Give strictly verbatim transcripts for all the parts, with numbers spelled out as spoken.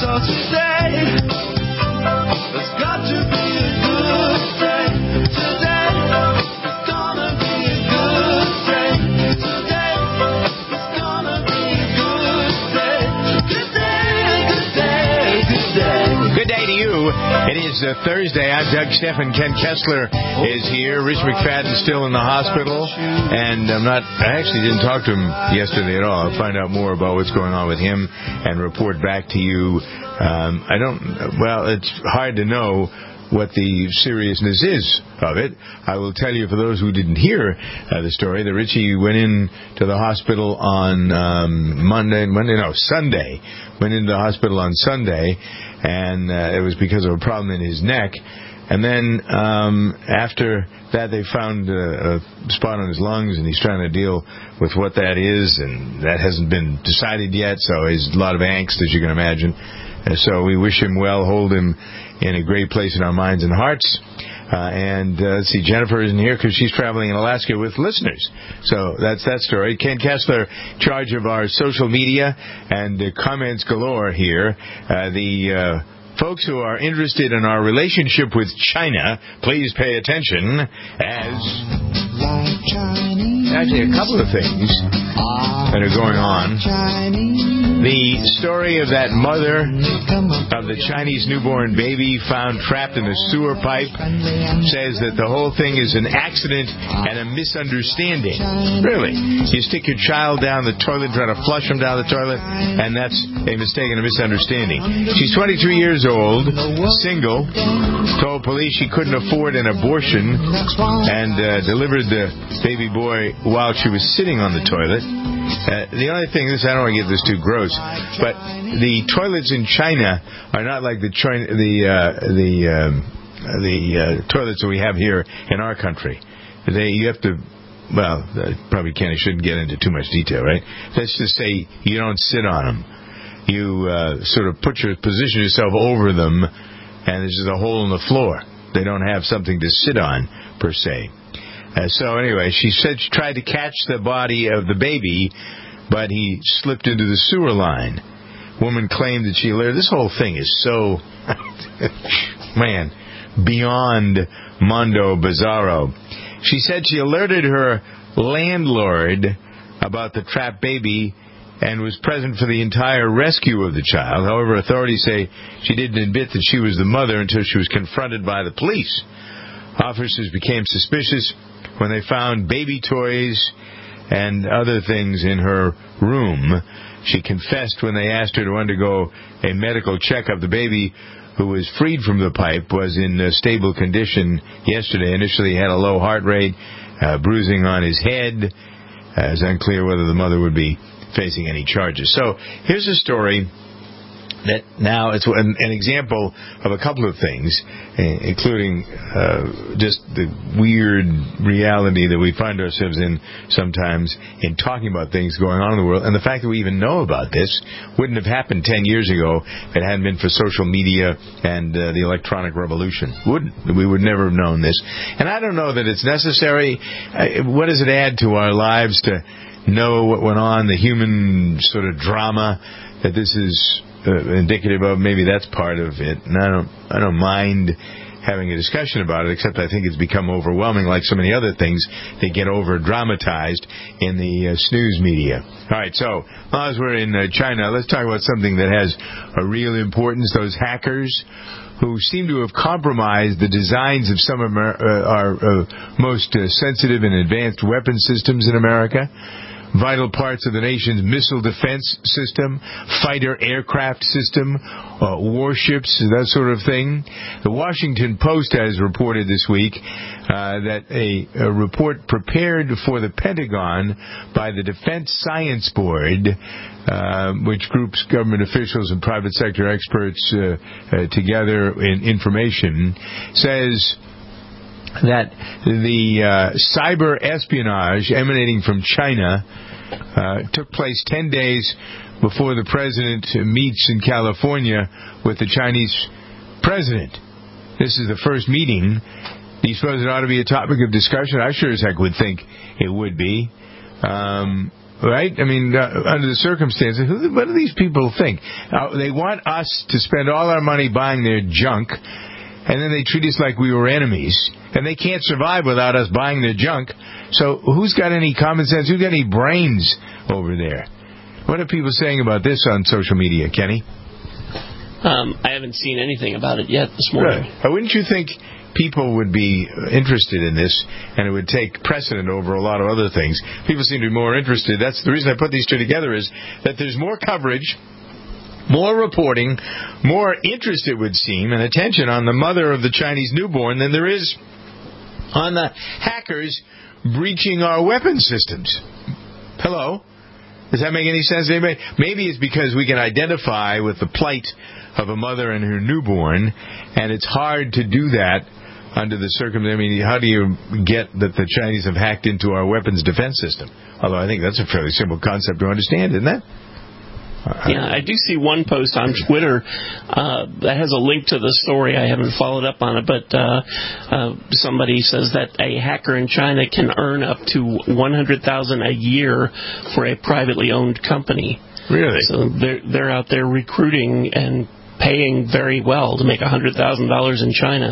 So today, it's got to be a good day. Today, it's gonna be a good day. Today, it's gonna be a good day. Good day, good day, good day. Good day to you. It is uh, Thursday. I'm Doug Stephan. Ken Kessler is here. Rich McFadden's still in the hospital. And I'm not, I actually didn't talk to him yesterday at all. I'll find out more about what's going on with him and report back to you. Um, I don't, well, it's hard to know what the seriousness is of it. I will tell you, for those who didn't hear uh, the story, that Richie went in to the hospital on um, Monday, Monday, no, Sunday. Went into the hospital on Sunday, and uh, it was because of a problem in his neck. And then um, after that, they found uh, a spot on his lungs, and he's trying to deal with what that is, and that hasn't been decided yet, so he's a lot of angst, as you can imagine. And so we wish him well, hold him in a great place in our minds and hearts. Uh, and uh, let's see, Jennifer isn't here because she's traveling in Alaska with listeners. So that's that story. Ken Kessler, charge of our social media, and uh, comments galore here. Uh, the uh, folks who are interested in our relationship with China, please pay attention, as actually a couple of things that are going on. The story of that mother of the Chinese newborn baby found trapped in a sewer pipe says that the whole thing is an accident and a misunderstanding. Really. You stick your child down the toilet, try to flush him down the toilet, and that's a mistake and a misunderstanding. She's twenty-three years old, single, told police she couldn't afford an abortion, and uh, delivered the baby boy while she was sitting on the toilet. Uh, the only thing is, I don't want to get this too gross, but the toilets in China are not like the China, the uh, the um, the uh, toilets that we have here in our country. They you have to, well, I probably can't, I shouldn't get into too much detail, right? Let's just say you don't sit on them. You uh, sort of put your position yourself over them, and there's just a hole in the floor. They don't have something to sit on per se. Uh, so anyway, she said she tried to catch the body of the baby, but he slipped into the sewer line. Woman claimed that she alerted. This whole thing is so, man, beyond Mondo Bizarro. She said she alerted her landlord about the trapped baby and was present for the entire rescue of the child. However, authorities say she didn't admit that she was the mother until she was confronted by the police. Officers became suspicious when they found baby toys and other things in her room. She confessed when they asked her to undergo a medical checkup. The baby, who was freed from the pipe, was in a stable condition yesterday. Initially, he had a low heart rate, uh, bruising on his head. Uh, it's unclear whether the mother would be facing any charges. So here's a story that now it's an, an example of a couple of things, including uh, just the weird reality that we find ourselves in sometimes in talking about things going on in the world. And the fact that we even know about this wouldn't have happened ten years ago if it hadn't been for social media and uh, the electronic revolution. Wouldn't. We would never have known this. And I don't know that it's necessary. Uh, what does it add to our lives to know what went on, the human sort of drama that this is Uh, indicative of? Maybe that's part of it, and I don't, I don't mind having a discussion about it. Except I think it's become overwhelming, like so many other things. They get over dramatized in the uh, snooze media. All right, so as we're in uh, China, let's talk about something that has a real importance. Those hackers who seem to have compromised the designs of some of our, uh, our uh, most uh, sensitive and advanced weapon systems in America. Vital parts of the nation's missile defense system, fighter aircraft system, uh, warships, that sort of thing. The Washington Post has reported this week uh, that a, a report prepared for the Pentagon by the Defense Science Board, uh, which groups government officials and private sector experts uh, uh, together in information, says that the uh, cyber espionage emanating from China uh, took place ten days before the president meets in California with the Chinese president. This is the first meeting. Do you suppose it ought to be a topic of discussion? I sure as heck would think it would be. Um, right? I mean, uh, under the circumstances, who, what do these people think? Uh, they want us to spend all our money buying their junk, and then they treat us like we were enemies, and they can't survive without us buying their junk. So who's got any common sense? Who's got any brains over there? What are people saying about this on social media, Kenny? Um, I haven't seen anything about it yet this morning. Right. Wouldn't you think people would be interested in this, and it would take precedent over a lot of other things? People seem to be more interested. That's the reason I put these two together, is that there's more coverage, more reporting, more interest, it would seem, and attention on the mother of the Chinese newborn than there is on the hackers breaching our weapon systems. Hello? Does that make any sense to anybody? Maybe it's because we can identify with the plight of a mother and her newborn, and it's hard to do that under the circumstances. I mean, how do you get that the Chinese have hacked into our weapons defense system? Although I think that's a fairly simple concept to understand, isn't that? Yeah, I do see one post on Twitter uh, that has a link to the story. I haven't followed up on it, but uh, uh, somebody says that a hacker in China can earn up to one hundred thousand dollars a year for a privately owned company. Really? So they're they're out there recruiting and paying very well to make one hundred thousand dollars in China.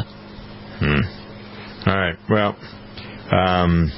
Hmm. All right. Well, um,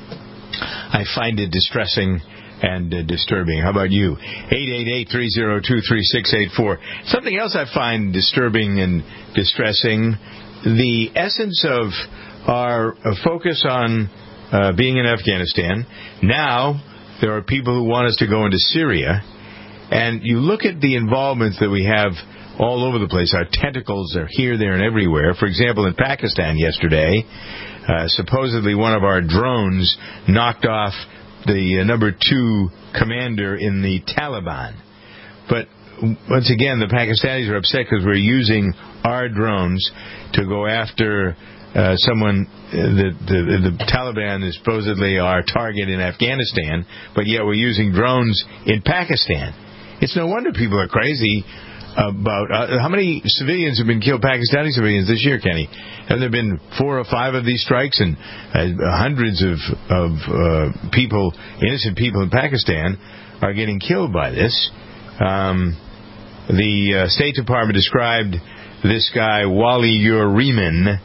I find it distressing and uh, disturbing. How about you? eight eight eight, three oh two, three six eight four. Something else I find disturbing and distressing, the essence of our uh, focus on uh, being in Afghanistan. Now there are people who want us to go into Syria, and you look at the involvements that we have all over the place. Our tentacles are here, there, and everywhere. For example, in Pakistan yesterday, uh, supposedly one of our drones knocked off the uh, number two commander in the Taliban. But once again, the Pakistanis are upset because we're using our drones to go after uh, someone. Uh, the, the, the Taliban is supposedly our target in Afghanistan, but yet we're using drones in Pakistan. It's no wonder people are crazy about uh, how many civilians have been killed, Pakistani civilians, this year, Kenny? Have there been four or five of these strikes, and uh, hundreds of, of uh, people, innocent people in Pakistan, are getting killed by this? Um, the uh, State Department described this guy, Wali ur Rehman,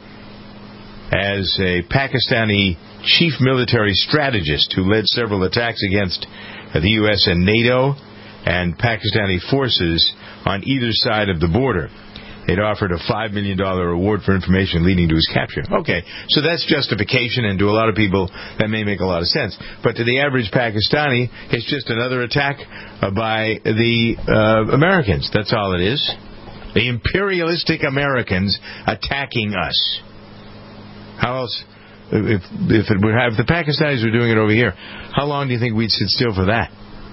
as a Pakistani chief military strategist who led several attacks against uh, the U S and NATO and Pakistani forces on either side of the border. They'd offered a five million dollars reward for information leading to his capture. Okay, so that's justification, and to a lot of people that may make a lot of sense. But to the average Pakistani, it's just another attack uh, by the uh, Americans. That's all it is. The imperialistic Americans attacking us. How else, if, if, it would have, if the Pakistanis were doing it over here, how long do you think we'd sit still for that?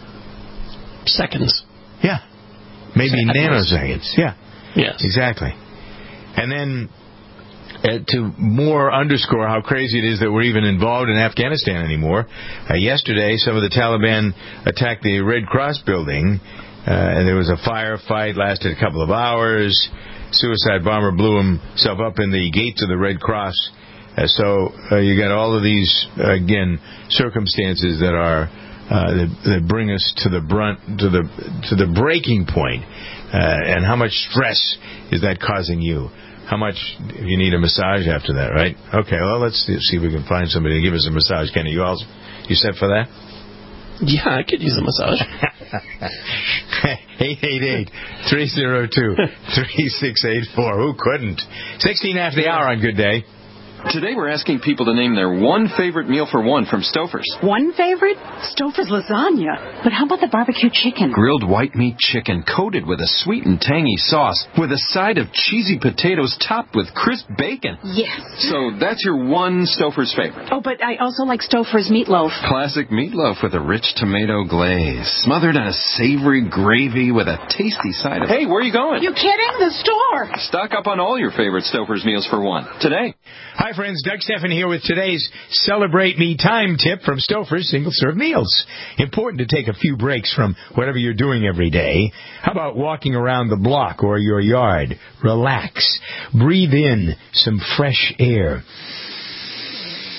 Seconds. Yeah. Maybe Seconds. nanoseconds. Yeah. Yes. Exactly. And then uh, to more underscore how crazy it is that we're even involved in Afghanistan anymore, uh, yesterday some of the Taliban attacked the Red Cross building, uh, and there was a firefight, lasted a couple of hours. Suicide bomber blew himself up in the gates of the Red Cross. Uh, so uh, you got all of these, uh, again, circumstances that are Uh, that, that bring us to the brunt, to the to the breaking point. Uh, and how much stress is that causing you? How much you need a massage after that, right? Okay, well, let's see if we can find somebody to give us a massage. Kenny, you all, you set for that? Yeah, I could use a massage. eight eight eight, three oh two, three six eight four. Who couldn't? sixteen after the hour on Good Day. Today we're asking people to name their one favorite meal for one from Stouffer's. One favorite? Stouffer's lasagna. But how about the barbecue chicken? Grilled white meat chicken coated with a sweet and tangy sauce with a side of cheesy potatoes topped with crisp bacon. Yes. So that's your one Stouffer's favorite. Oh, but I also like Stouffer's meatloaf. Classic meatloaf with a rich tomato glaze, smothered in a savory gravy with a tasty side of... Hey, where are you going? You kidding? The store. Stock up on all your favorite Stouffer's meals for one today. Hi, friends. Doug Stephan here with today's Celebrate Me Time tip from Stouffer's single-serve meals. Important to take a few breaks from whatever you're doing every day. How about walking around the block or your yard? Relax. Breathe in some fresh air.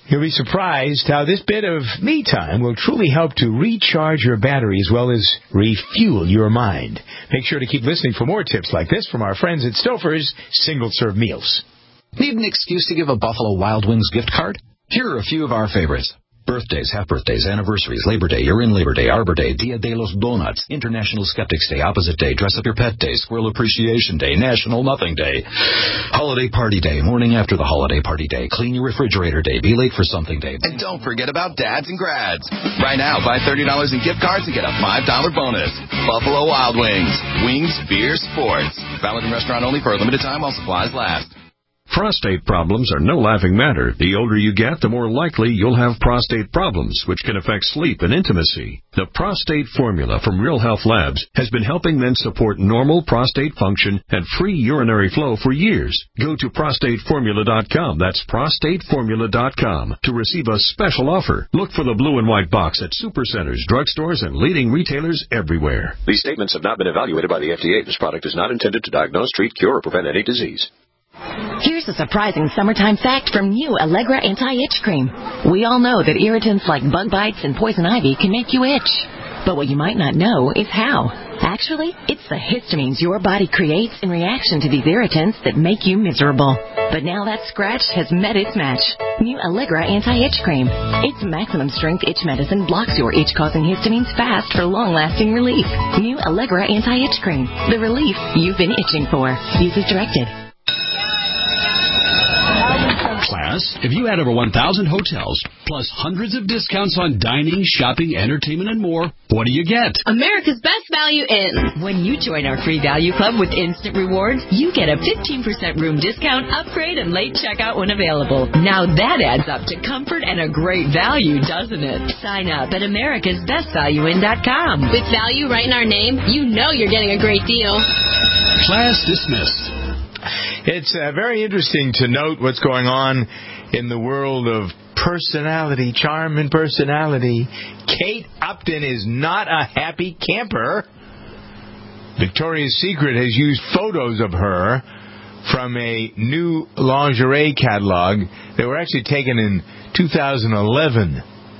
You'll be surprised how this bit of me time will truly help to recharge your battery as well as refuel your mind. Make sure to keep listening for more tips like this from our friends at Stouffer's Single-Serve Meals. Need an excuse to give a Buffalo Wild Wings gift card? Here are a few of our favorites. Birthdays, half-birthdays, anniversaries, Labor Day, You're in Labor Day, Arbor Day, Dia de los Donuts, International Skeptics Day, Opposite Day, Dress Up Your Pet Day, Squirrel Appreciation Day, National Nothing Day, Holiday Party Day, Morning After the Holiday Party Day, Clean Your Refrigerator Day, Be Late for Something Day. And don't forget about dads and grads. Right now, buy thirty dollars in gift cards and get a five dollars bonus. Buffalo Wild Wings. Wings, beer, sports. Valid in restaurant only for a limited time while supplies last. Prostate problems are no laughing matter. The older you get, the more likely you'll have prostate problems, which can affect sleep and intimacy. The Prostate Formula from Real Health Labs has been helping men support normal prostate function and free urinary flow for years. Go to prostate formula dot com. That's prostate formula dot com to receive a special offer. Look for the blue and white box at supercenters, drugstores, and leading retailers everywhere. These statements have not been evaluated by the F D A. This product is not intended to diagnose, treat, cure, or prevent any disease. Here's a surprising summertime fact from new Allegra Anti-Itch Cream. We all know that irritants like bug bites and poison ivy can make you itch. But what you might not know is how. Actually, it's the histamines your body creates in reaction to these irritants that make you miserable. But now that scratch has met its match. New Allegra Anti-Itch Cream. Its maximum strength itch medicine blocks your itch-causing histamines fast for long-lasting relief. New Allegra Anti-Itch Cream. The relief you've been itching for. Use as directed. Class, if you add over one thousand hotels, plus hundreds of discounts on dining, shopping, entertainment, and more, what do you get? America's Best Value Inn. When you join our free value club with instant rewards, you get a fifteen percent room discount, upgrade, and late checkout when available. Now that adds up to comfort and a great value, doesn't it? Sign up at americas best value inn dot com. With value right in our name, you know you're getting a great deal. Class dismissed. It's uh, very interesting to note what's going on in the world of personality, charm, and personality. Kate Upton is not a happy camper. Victoria's Secret has used photos of her from a new lingerie catalog. They were actually taken in two thousand eleven.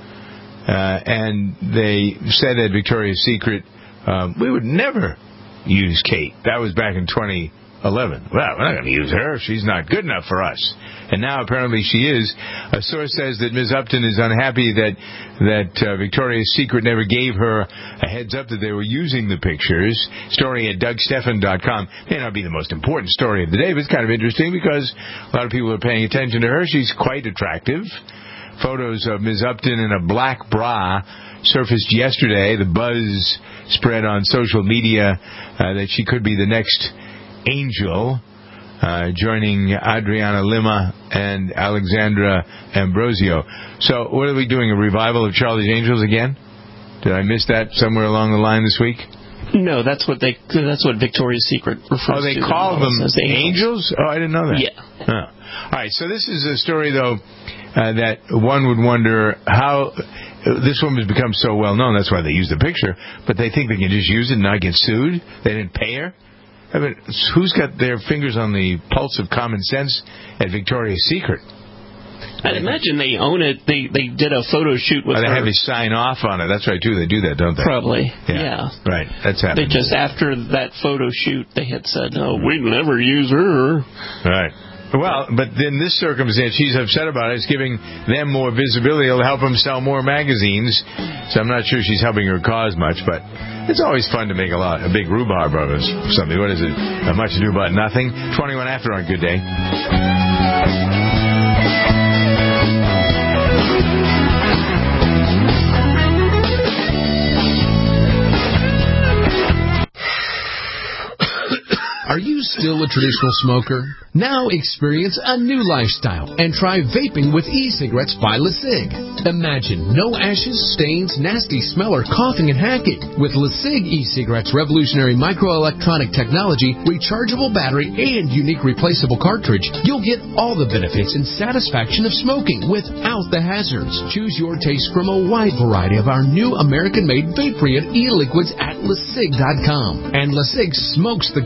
Uh, and they said at Victoria's Secret, uh, we would never use Kate. That was back in twenty eleven. Well, we're not going to use her. She's not good enough for us. And now apparently she is. A source says that Miz Upton is unhappy that that uh, Victoria's Secret never gave her a heads up that they were using the pictures. Story at doug steffen dot com. May not be the most important story of the day, but it's kind of interesting because a lot of people are paying attention to her. She's quite attractive. Photos of Miz Upton in a black bra surfaced yesterday. The buzz spread on social media uh, that she could be the next Angel, uh, joining Adriana Lima and Alexandra Ambrosio. So, what are we doing? A revival of Charlie's Angels again? Did I miss that somewhere along the line this week? No, that's what they. That's what Victoria's Secret refers to. Oh, they call them as angels? angels? Oh, I didn't know that. Yeah. Oh. All right. So this is a story, though, uh, that one would wonder how uh, this woman's become so well known. That's why they use the picture. But they think they can just use it and not get sued. They didn't pay her. I mean, who's got their fingers on the pulse of common sense at Victoria's Secret? I'd imagine they own it. They they did a photo shoot with oh, they her. have you sign off on it. That's right, too. They do that, don't they? Probably, yeah. yeah. Right, that's happening. They just, after that photo shoot, they had said, no, we'd never use her. Right. Well, but in this circumstance, she's upset about it. It's giving them more visibility. It'll help them sell more magazines. So I'm not sure she's helping her cause much, but it's always fun to make a lot, a big rhubarb of us. Something. What is it? Not much ado about nothing. twenty-one after on Good Day. Are you still a traditional smoker? Now experience a new lifestyle and try vaping with e-cigarettes by LeSig. Imagine no ashes, stains, nasty smell, or coughing and hacking. With LeSig e-cigarettes' revolutionary microelectronic technology, rechargeable battery, and unique replaceable cartridge, you'll get all the benefits and satisfaction of smoking without the hazards. Choose your taste from a wide variety of our new American-made vape-free e-liquids at LeSig dot com. And LeSig smokes the competition.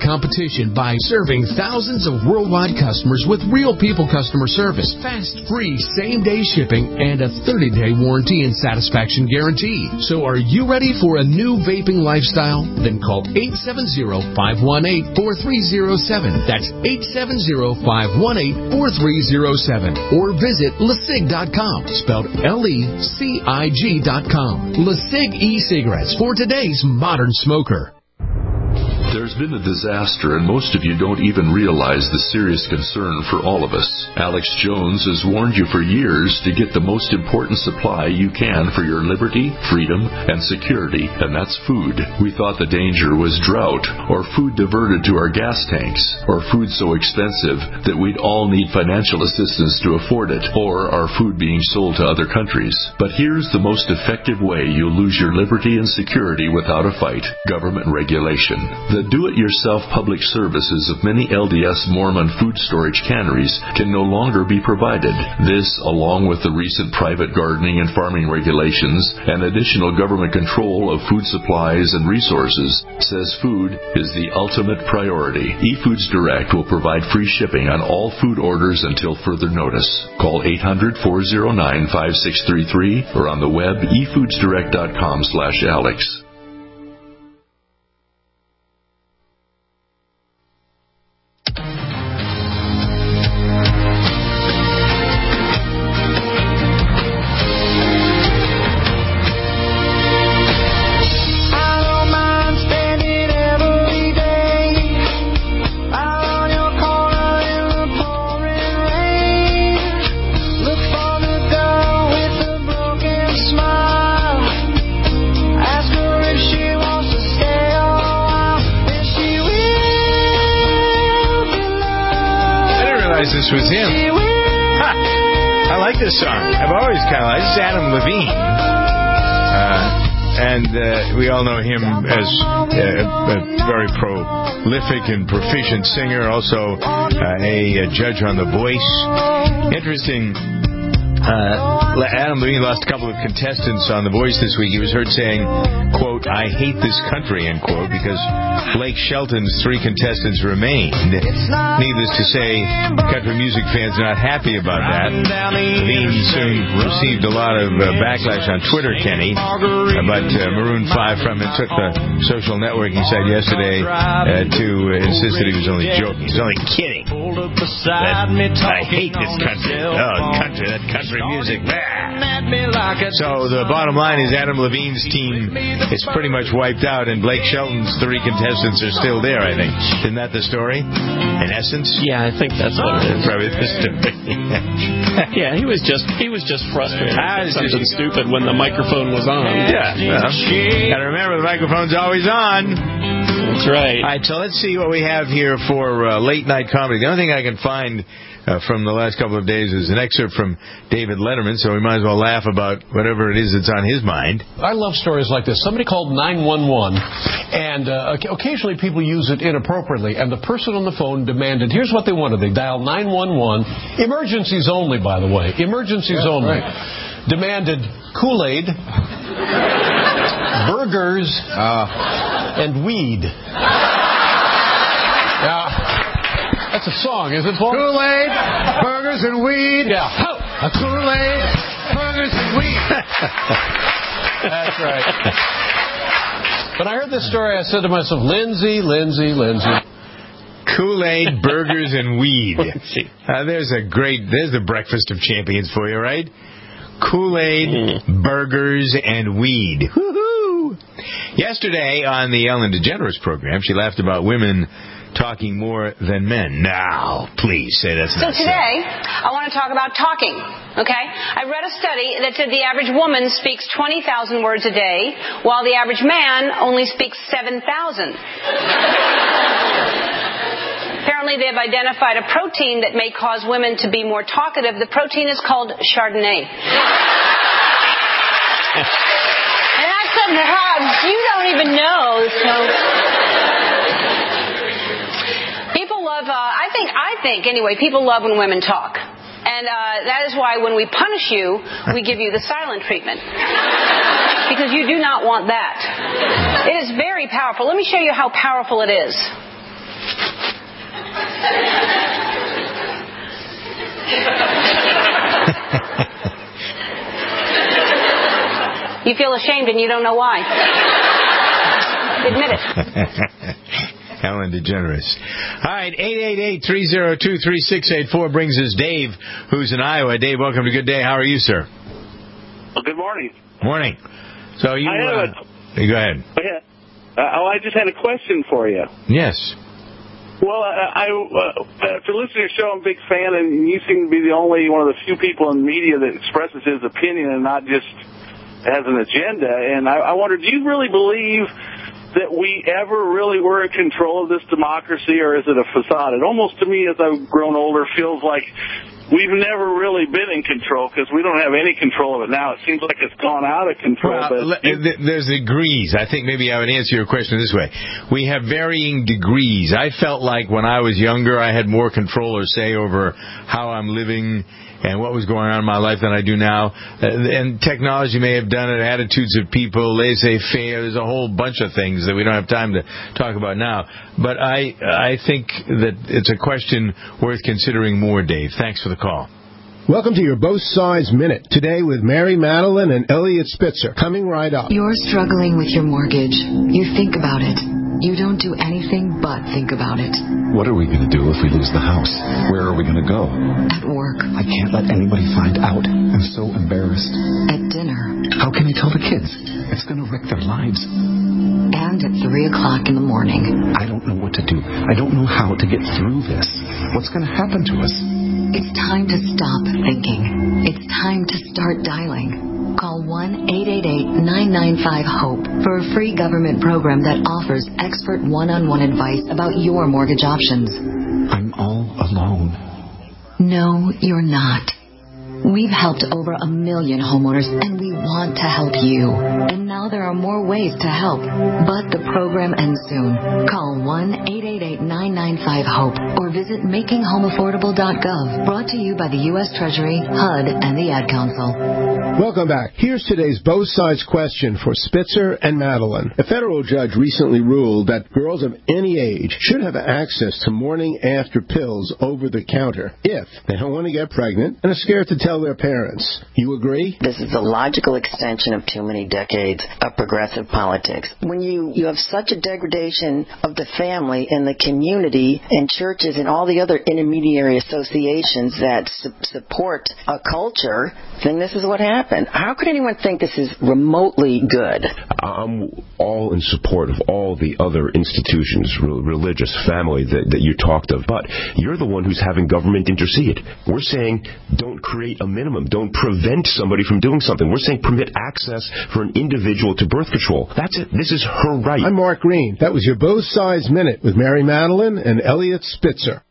competition by serving thousands of worldwide customers with real people customer service, fast, free, same-day shipping, and a thirty-day warranty and satisfaction guarantee. So are you ready for a new vaping lifestyle? Then call eight seven zero, five one eight, four three zero seven. That's eight seven zero, five one eight, four three zero seven. Or visit lecig dot com, spelled L E C I G dot com. LeCig e-cigarettes for today's modern smoker. There's been a disaster, and most of you don't even realize the serious concern for all of us. Alex Jones has warned you for years to get the most important supply you can for your liberty, freedom, and security, and that's food. We thought the danger was drought, or food diverted to our gas tanks, or food so expensive that we'd all need financial assistance to afford it, or our food being sold to other countries. But here's the most effective way you'll lose your liberty and security without a fight: government regulation. The do-it-yourself public services of many L D S Mormon food storage canneries can no longer be provided. This, along with the recent private gardening and farming regulations and additional government control of food supplies and resources, says food is the ultimate priority. eFoods Direct will provide free shipping on all food orders until further notice. Call eight hundred, four oh nine, five six three three or on the web e foods direct dot com slash Alex. This was him. Huh. I like this song. I've always kind of liked it. This is Adam Levine. Uh, and uh, we all know him as uh, a very prolific and proficient singer, also uh, a, a judge on The Voice. Interesting. Uh, Adam Levine lost a couple of contestants on The Voice this week. He was heard saying, quote, "I hate this country," end quote, because Blake Shelton's three contestants remained. Needless to say, country music fans are not happy about that. Levine soon received a lot of uh, backlash on Twitter, Kenny, but uh, Maroon five from it took the social networking site yesterday uh, to uh, insist that he was only joking. He was only kidding. That, I hate this country. Oh, country, that country music. So the bottom line is Adam Levine's team is pretty much wiped out, and Blake Shelton's three contestants are still there, I think. Isn't that the story, in essence? Yeah, I think that's what it is. Probably the story. Yeah, he was just he was just frustrated. Ah, Something just stupid when the microphone was on. Yeah. Well, gotta remember, the microphone's always on. That's right. All right, so let's see what we have here for uh, late night comedy. The only thing I can find Uh, from the last couple of days is an excerpt from David Letterman, so we might as well laugh about whatever it is that's on his mind. I love stories like this. Somebody called nine one one, and uh, occasionally people use it inappropriately, and the person on the phone demanded, here's what they wanted. They dialed nine one one, emergencies only, by the way, emergencies yeah, only, right. Demanded Kool-Aid, burgers, uh. and weed. Yeah. That's a song, is it, Paul? Kool-Aid, burgers, and weed. Yeah. A Kool-Aid, burgers, and weed. That's right. When I heard this story, I said to myself, Lindsay, Lindsay, Lindsay. Kool-Aid, burgers, and weed. Uh, there's a great, there's the breakfast of champions for you, right? Kool-Aid, mm. burgers, and weed. Woohoo! Yesterday on the Ellen DeGeneres program, she laughed about women talking more than men. Now, please say that's so not today, so. I want to talk about talking, okay? I read a study that said the average woman speaks twenty thousand words a day, while the average man only speaks seven thousand. Apparently, they've identified a protein that may cause women to be more talkative. The protein is called Chardonnay. And that's something that you don't even know, so... Uh, I think, I think, anyway, people love when women talk. And uh, that is why when we punish you, we give you the silent treatment. Because you do not want that. It is very powerful. Let me show you how powerful it is. You feel ashamed and you don't know why. Admit it. Ellen DeGeneres. All right, eight eight eight, three oh two, three six eight four brings us Dave, who's in Iowa. Dave, welcome to Good Day. How are you, sir? Well, good morning. Morning. So you, I have uh, a, go ahead. Yeah. Uh, oh, I just had a question for you. Yes. Well, I, I uh, after listening to your show, I'm a big fan, and you seem to be the only one of the few people in media that expresses his opinion and not just has an agenda. And I, I wonder, do you really believe that we ever really were in control of this democracy, or is it a facade? It almost, to me, as I've grown older, feels like we've never really been in control because we don't have any control of it now. It seems like it's gone out of control. Well, but th- there's degrees. I think maybe I would answer your question this way. We have varying degrees. I felt like when I was younger, I had more control or say over how I'm living and what was going on in my life than I do now. Uh, and technology may have done it, attitudes of people, laissez-faire. There's a whole bunch of things that we don't have time to talk about now. But I I think that it's a question worth considering more, Dave. Thanks for the call. Welcome to your Both Sides Minute. Today with Mary Madeline and Elliot Spitzer. Coming right up. You're struggling with your mortgage. You think about it. You don't do anything but think about it. What are we going to do if we lose the house? Where are we going to go? At work. I can't let anybody find out. I'm so embarrassed. At dinner. How can I tell the kids? It's going to wreck their lives. And at three o'clock in the morning. I don't know what to do. I don't know how to get through this. What's going to happen to us? It's time to stop thinking. It's time to start dialing. Call one eight eight eight, nine nine five, HOPE for a free government program that offers expert one-on-one advice about your mortgage options. I'm all alone. No, you're not. We've helped over a million homeowners, and we want to help you. And now there are more ways to help. But the program ends soon. Call one eight eight eight, nine nine five, HOPE or visit making home affordable dot gov. Brought to you by the U S Treasury, H U D, and the Ad Council. Welcome back. Here's today's Both Sides question for Spitzer and Madeline. A federal judge recently ruled that girls of any age should have access to morning after pills over the counter if they don't want to get pregnant and are scared to tell their parents. You agree? This is a logical extension of too many decades of progressive politics. When you, you have such a degradation of the family and the community and churches and all the other intermediary associations that su- support a culture, then this is what happened. How could anyone think this is remotely good? I'm all in support of all the other institutions, re- religious, family that, that you talked of, but you're the one who's having government intercede. We're saying don't create a minimum. Don't prevent somebody from doing something. We're saying permit access for an individual to birth control. That's it. This is her right. I'm Mark Green. That was your Both Sides Minute with Mary Madeline and Elliot Spitzer.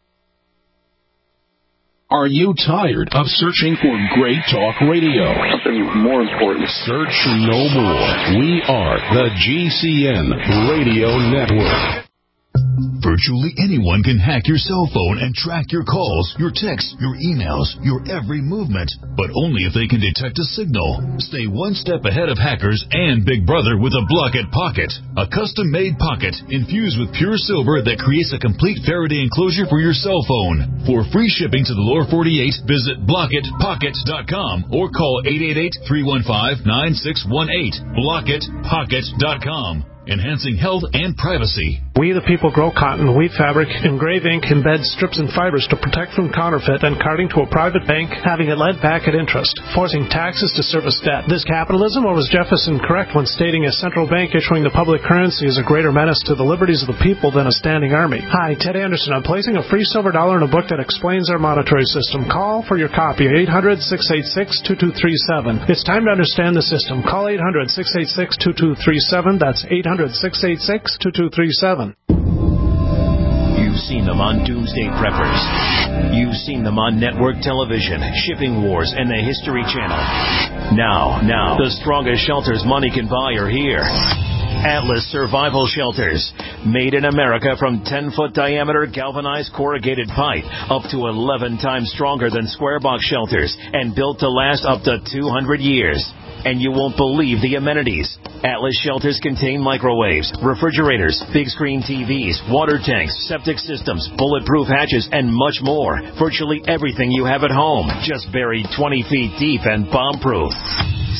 Are you tired of searching for great talk radio? Something more important. Search no more. We are the G C N Radio Network. Virtually anyone can hack your cell phone and track your calls, your texts, your emails, your every movement, but only if they can detect a signal. Stay one step ahead of hackers and Big Brother with a Blockit Pocket, a custom-made pocket infused with pure silver that creates a complete Faraday enclosure for your cell phone. For free shipping to the lower forty-eight, visit blockit pocket dot com or call eight eight eight, three one five, nine six one eight. blockit pocket dot com. Enhancing health and privacy. We the people grow cotton, weave fabric, engrave ink, embed strips and fibers to protect from counterfeit and carting to a private bank, having it lent back at interest, forcing taxes to service debt. This capitalism, or was Jefferson correct when stating a central bank issuing the public currency is a greater menace to the liberties of the people than a standing army? Hi, Ted Anderson. I'm placing a free silver dollar in a book that explains our monetary system. Call for your copy, eight hundred, six eight six, two two three seven. It's time to understand the system. Call eight hundred, six eight six, two two three seven. That's eight hundred, six eight six, two two three seven. You've seen them on Doomsday Preppers. You've seen them on network television, Shipping Wars, and the History Channel. Now, now, the strongest shelters money can buy are here. Atlas Survival Shelters. Made in America from ten-foot diameter galvanized corrugated pipe, up to eleven times stronger than square box shelters, and built to last up to two hundred years. And you won't believe the amenities. Atlas shelters contain microwaves, refrigerators, big screen T Vs, water tanks, septic systems, bulletproof hatches, and much more. Virtually everything you have at home, just buried twenty feet deep and bomb-proof.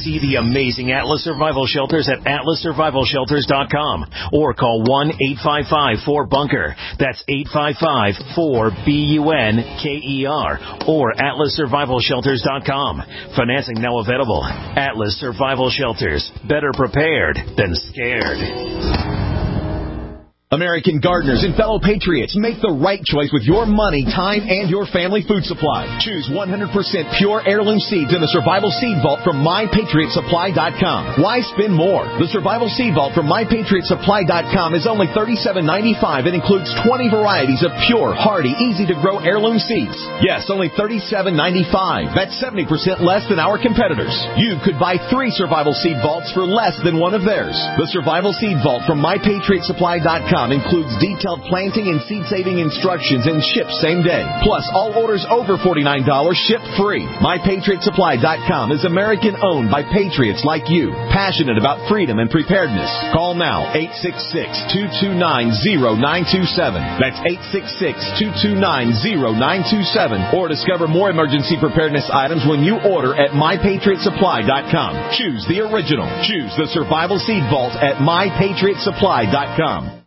See the amazing Atlas Survival Shelters at atlas survival shelters dot com or call one eight five five four bunker. That's eight five five four B U N K E R or atlas survival shelters dot com. Financing now available. Atlas Survival Shelters. Better prepared than scared. American gardeners and fellow patriots, make the right choice with your money, time, and your family food supply. Choose one hundred percent pure heirloom seeds in the Survival Seed Vault from my patriot supply dot com. Why spend more? The Survival Seed Vault from my patriot supply dot com is only thirty-seven ninety-five and includes twenty varieties of pure, hardy, easy-to-grow heirloom seeds. Yes, only thirty-seven ninety-five. That's seventy percent less than our competitors. You could buy three Survival Seed Vaults for less than one of theirs. The Survival Seed Vault from my patriot supply dot com includes detailed planting and seed-saving instructions and ships same day. Plus, all orders over forty-nine dollars ship free. my patriot supply dot com is American-owned by patriots like you, passionate about freedom and preparedness. Call now, eight six six, two two nine, zero nine two seven. That's eight six six, two two nine, zero nine two seven. Or discover more emergency preparedness items when you order at my patriot supply dot com. Choose the original. Choose the Survival Seed Vault at my patriot supply dot com.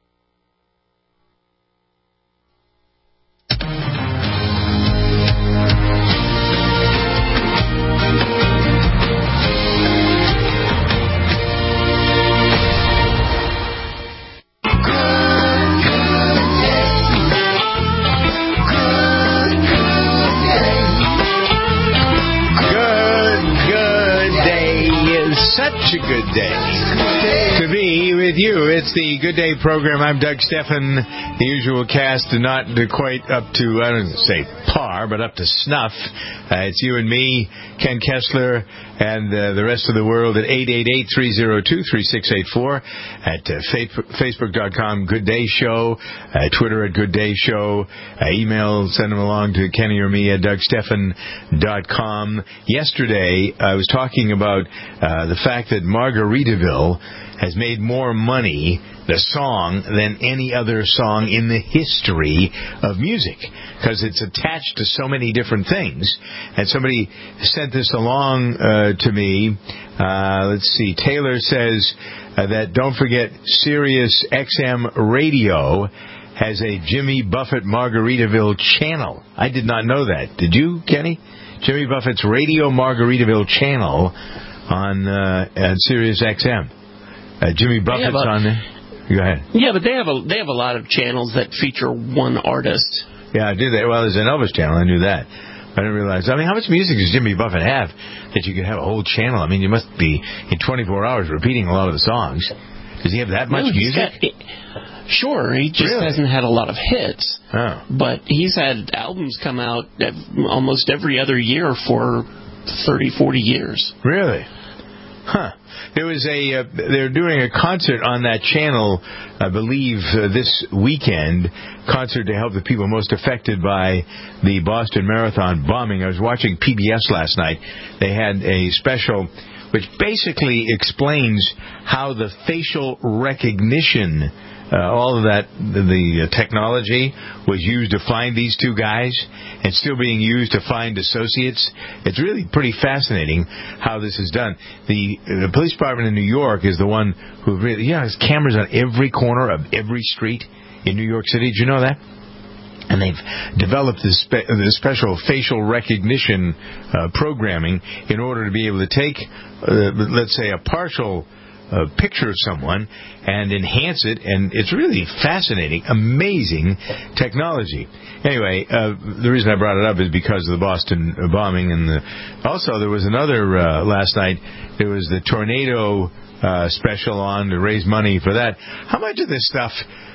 Such a good day to be with you. It's the Good Day program. I'm Doug Stephan. The usual cast, not quite up to, I don't say par, but up to snuff. Uh, it's you and me, Ken Kessler, and uh, the rest of the world at eight eight eight, three oh two, three six eight four, at uh, facebook dot com Good Day Show, uh, Twitter at Good Day Show, uh, email, send them along to Kenny or me at doug stephan dot com. Yesterday, I was talking about uh, the fact that Margaritaville has made more money, the song, than any other song in the history of music, because it's attached to so many different things. And somebody sent this along uh, to me. Uh, let's see. Taylor says uh, that don't forget Sirius X M Radio has a Jimmy Buffett Margaritaville channel. I did not know that. Did you, Kenny? Jimmy Buffett's Radio Margaritaville channel on uh, at Sirius X M. Uh, Jimmy Buffett's a, on there. Go ahead. Yeah, but they have a they have a lot of channels that feature one artist. Yeah, do they? Well, there's an Elvis channel. I knew that. I didn't realize. I mean, how much music does Jimmy Buffett have that you could have a whole channel? I mean, you must be in twenty-four hours repeating a lot of the songs. Does he have that much no, music? Got, sure, he just really? hasn't had a lot of hits. Oh. But he's had albums come out almost every other year for thirty, forty years. Really? Huh. There was a, uh, they're doing a concert on that channel, I believe, uh, this weekend, concert to help the people most affected by the Boston Marathon bombing. I was watching P B S last night. They had a special which basically explains how the facial recognition, uh, all of that, the, the technology was used to find these two guys and still being used to find associates. It's really pretty fascinating how this is done. The, the police department in New York is the one who really, yeah, has cameras on every corner of every street in New York City. Did you know that? And they've developed this, spe- this special facial recognition uh, programming in order to be able to take, uh, let's say, a partial uh, picture of someone and enhance it. And it's really fascinating, amazing technology. Anyway, uh, the reason I brought it up is because of the Boston bombing. And the, also, there was another uh, last night. There was the tornado uh, special on to raise money for that. How much of this stuff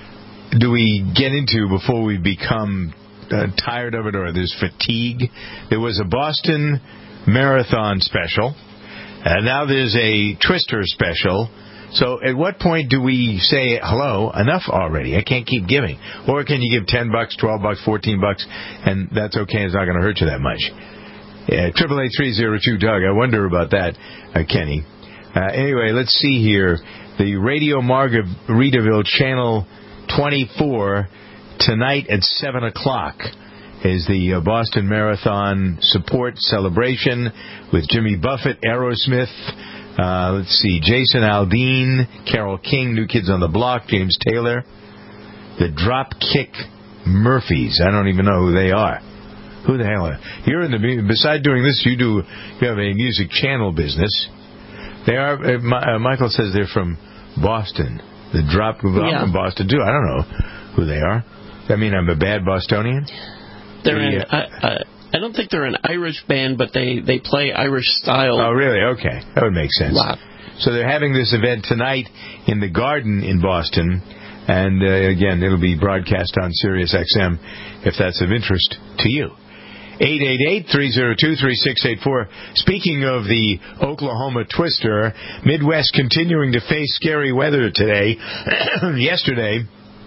do we get into before we become uh, tired of it or there's fatigue? There was a Boston Marathon special, and now there's a Twister special. So at what point do we say, hello, enough already? I can't keep giving. Or can you give ten bucks, twelve bucks, fourteen bucks, and that's okay, it's not going to hurt you that much? Triple eight three zero two Doug. I wonder about that, uh, Kenny. Uh, anyway, let's see here. The Radio Margaritaville channel twenty-four tonight at seven o'clock is the uh, Boston Marathon support celebration with Jimmy Buffett, Aerosmith, uh, let's see, Jason Aldean, Carole King, New Kids on the Block, James Taylor, the Dropkick Murphys. I don't even know who they are. Who the hell are you're in the? Besides doing this, you do you have a music channel business. They are. Uh, my, uh, Michael says they're from Boston. The Drop. I'm Yeah. from Boston too. I don't know who they are. I mean, I'm a bad Bostonian. They're The, an, uh, I, I, I don't think they're an Irish band, but they, they play Irish style. Oh, really? Okay. That would make sense. Wow. So they're having this event tonight in the Garden in Boston. And, uh, again, it'll be broadcast on Sirius X M if that's of interest to you. eight eight eight, three oh two, three six eight four. Speaking of the Oklahoma Twister, Midwest continuing to face scary weather today. Yesterday,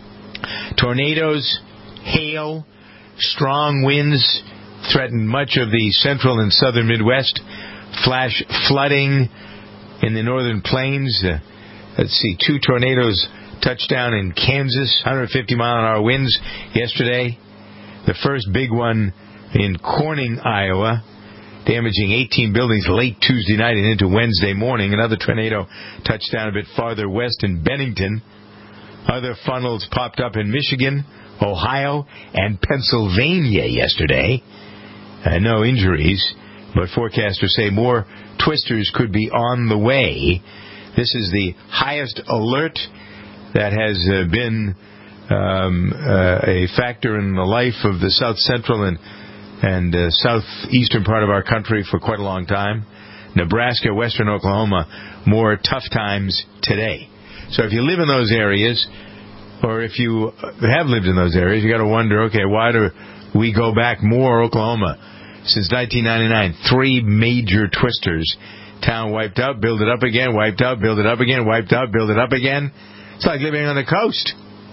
tornadoes, hail, strong winds threatened much of the central and southern Midwest. Flash flooding in the northern plains. Uh, let's see, two tornadoes touched down in Kansas, one hundred fifty mile an hour winds yesterday. The first big one in Corning, Iowa, damaging eighteen buildings late Tuesday night and into Wednesday morning. Another tornado touched down a bit farther west in Bennington. Other funnels popped up in Michigan, Ohio, and Pennsylvania yesterday. Uh, no injuries, but forecasters say more twisters could be on the way. This is the highest alert that has uh, been um, uh, a factor in the life of the south central and, and uh, southeastern part of our country for quite a long time. Nebraska, western Oklahoma, more tough times today. So if you live in those areas, or if you have lived in those areas, you got to wonder, okay, why do we go back more Oklahoma? Since nineteen ninety-nine, three major twisters. Town wiped out, build it up again, wiped out, build it up again, wiped out, build it up again. It's like living on the coast.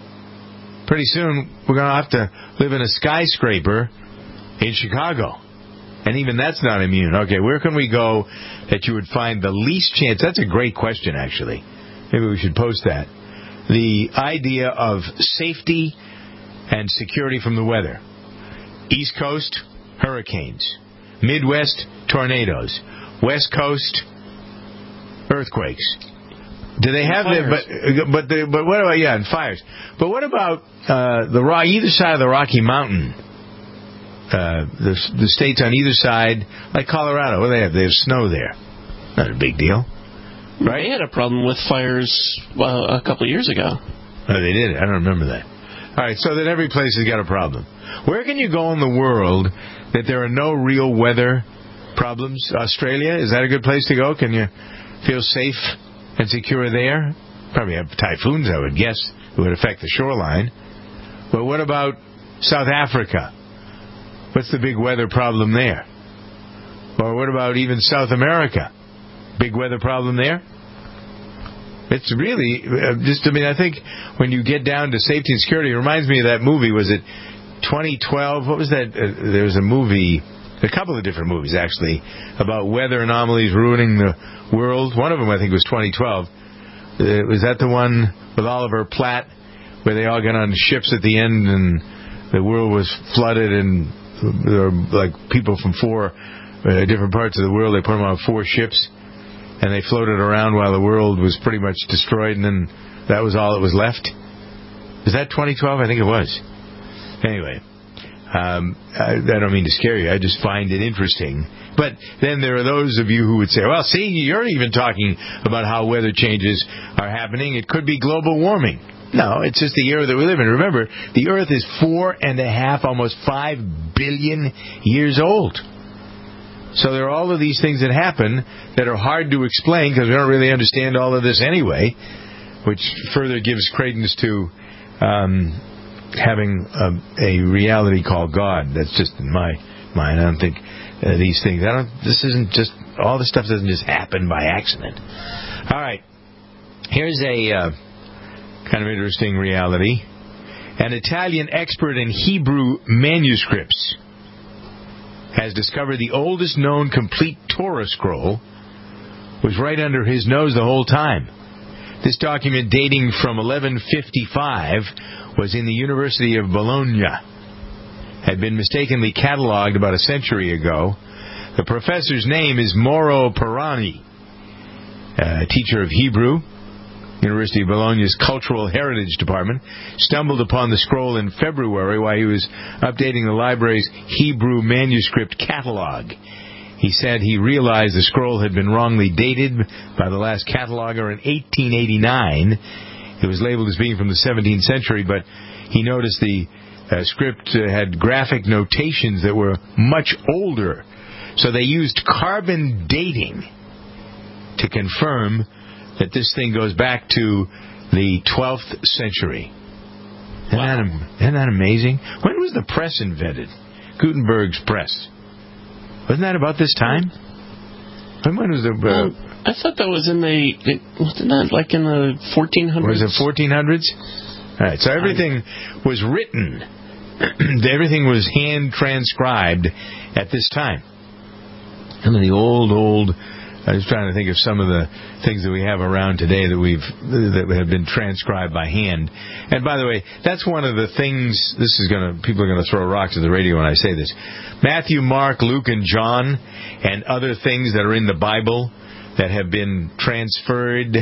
Pretty soon, we're going to have to live in a skyscraper in Chicago. And even that's not immune. Okay, where can we go that you would find the least chance? That's a great question, actually. Maybe we should post that. The idea of safety and security from the weather. East Coast, hurricanes. Midwest, tornadoes. West Coast, earthquakes. Do they have the, but but the, but what about yeah and fires? But what about uh, the rock either side of the Rocky Mountain? Uh, the the states on either side, like Colorado, what do they have? They have snow there. Not a big deal, right? They had a problem with fires uh, a couple of years ago. Oh, they did. I don't remember that. All right, so that every place has got a problem. Where can you go in the world that there are no real weather problems? Australia, is that a good place to go? Can you feel safe and secure there? Probably have typhoons, I would guess, that would affect the shoreline. But what about South Africa? What's the big weather problem there? Or what about even South America? Big weather problem there? It's really, uh, just, I mean, I think when you get down to safety and security, it reminds me of that movie, was it twenty twelve? What was that? Uh, there was a movie, a couple of different movies, actually, about weather anomalies ruining the world. One of them, I think, was twenty twelve. Uh, was that the one with Oliver Platt, where they all got on ships at the end and the world was flooded and there were, like, people from four uh, different parts of the world, they put them on four ships and they floated around while the world was pretty much destroyed, and then that was all that was left? Was that twenty twelve? I think it was. Anyway, um, I, I don't mean to scare you. I just find it interesting. But then there are those of you who would say, well, see, you're even talking about how weather changes are happening. It could be global warming. No, it's just the era that we live in. Remember, the Earth is four and a half, almost five billion years old. So there are all of these things that happen that are hard to explain because we don't really understand all of this anyway, which further gives credence to um, having a, a reality called God. That's just in my mind. I don't think uh, these things. I don't. This isn't just all this stuff doesn't just happen by accident. All right, here's a uh, kind of interesting reality. An Italian expert in Hebrew manuscripts has discovered the oldest known complete Torah scroll was right under his nose the whole time. This document, dating from eleven fifty-five, was in the University of Bologna. had been mistakenly cataloged about a century ago. The professor's name is Mauro Pirani, a teacher of Hebrew, University of Bologna's Cultural Heritage Department, stumbled upon the scroll in February while he was updating the library's Hebrew manuscript catalog. He said he realized the scroll had been wrongly dated by the last cataloger in eighteen eighty-nine. It was labeled as being from the seventeenth century, but he noticed the uh, script uh, had graphic notations that were much older. So they used carbon dating to confirm that this thing goes back to the twelfth century. Isn't, wow. that, isn't that amazing? When was the press invented? Gutenberg's press. Wasn't that about this time? When was the... Uh, well, I thought that was in the... Wasn't that like in the fourteen hundreds? Was it fourteen hundreds? All right, so everything was written. Everything was hand-transcribed at this time. I mean, the old, old... I was trying to think of some of the things that we have around today that we've that have been transcribed by hand. And by the way, that's one of the things. This is going to people are going to throw rocks at the radio when I say this. Matthew, Mark, Luke, and John, and other things that are in the Bible that have been transferred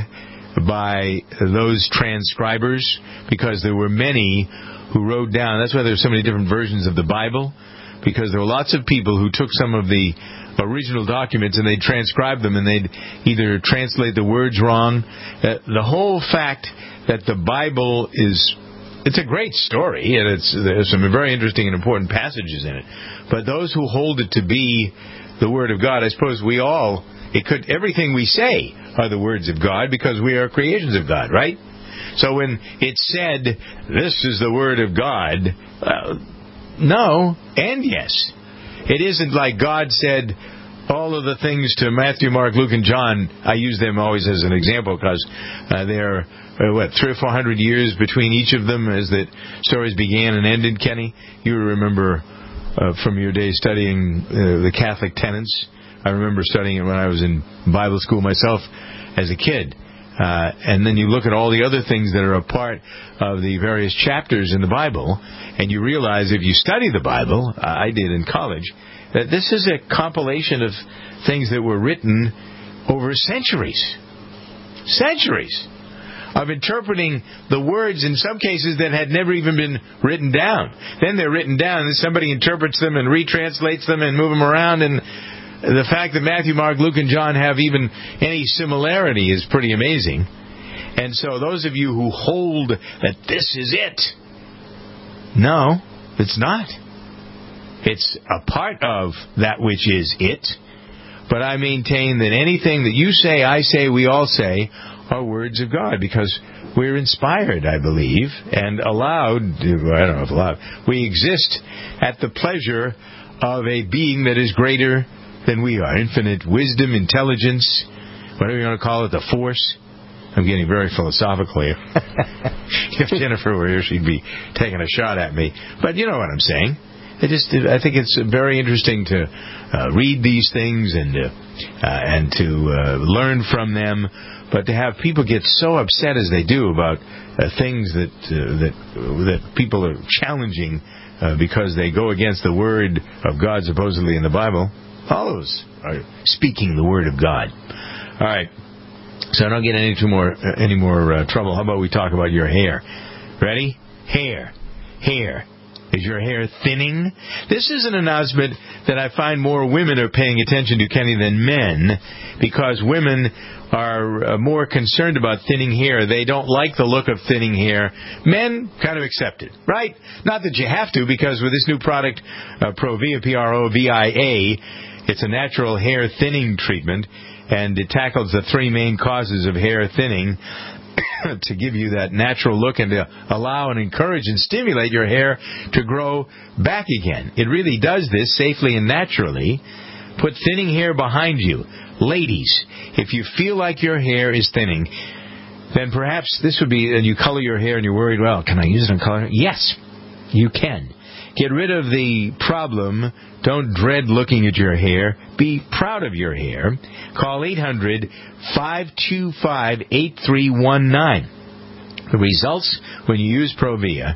by those transcribers, because there were many who wrote down. That's why there's so many different versions of the Bible, because there were lots of people who took some of the original documents and they'd transcribe them, and they'd either translate the words wrong. Uh, the whole fact that the Bible is, it's a great story, and it's there's some very interesting and important passages in it. But those who hold it to be the Word of God, I suppose we all, it could everything we say are the words of God, because we are creations of God, right? So when it's said, this is the Word of God, uh, no and yes. It isn't like God said all of the things to Matthew, Mark, Luke, and John. I use them always as an example because uh, they're, uh, what, three or four hundred years between each of them as the stories began and ended, Kenny. You remember uh, from your days studying uh, the Catholic tenets. I remember studying it when I was in Bible school myself as a kid. Uh, and then you look at all the other things that are a part of the various chapters in the Bible, and you realize if you study the Bible, uh, I did in college, that this is a compilation of things that were written over centuries. Centuries of interpreting the words, in some cases, that had never even been written down. Then they're written down, and somebody interprets them and retranslates them and move them around, and the fact that Matthew, Mark, Luke, and John have even any similarity is pretty amazing. And so those of you who hold that this is it, no, it's not. It's a part of that which is it. But I maintain that anything that you say, I say, we all say, are words of God, because we're inspired, I believe, and allowed, I don't know if allowed, we exist at the pleasure of a being that is greater than we are. Infinite wisdom, intelligence, whatever you want to call it, the force. I'm getting very philosophical here. If Jennifer were here, she'd be taking a shot at me. But you know what I'm saying. I just, I think it's very interesting to uh, read these things and uh, uh, and to uh, learn from them. But to have people get so upset as they do about uh, things that uh, that that people are challenging uh, because they go against the word of God supposedly in the Bible. All those are speaking the word of God. All right. So I don't get any too more uh, any more uh, trouble. How about we talk about your hair? Ready? Hair. Hair. Is your hair thinning? This is an announcement that I find more women are paying attention to, Kenny, than men, because women are uh, more concerned about thinning hair. They don't like the look of thinning hair. Men kind of accept it, right? Not that you have to, because with this new product, uh, Provia, P R O V I A, it's a natural hair thinning treatment, and it tackles the three main causes of hair thinning to give you that natural look and to allow and encourage and stimulate your hair to grow back again. It really does this safely and naturally. Put thinning hair behind you. Ladies, if you feel like your hair is thinning, then perhaps this would be, and you color your hair and you're worried, well, can I use it on color? Yes, you can. Get rid of the problem. Don't dread looking at your hair. Be proud of your hair. Call eight hundred, five two five, eight three one nine. The results when you use Provia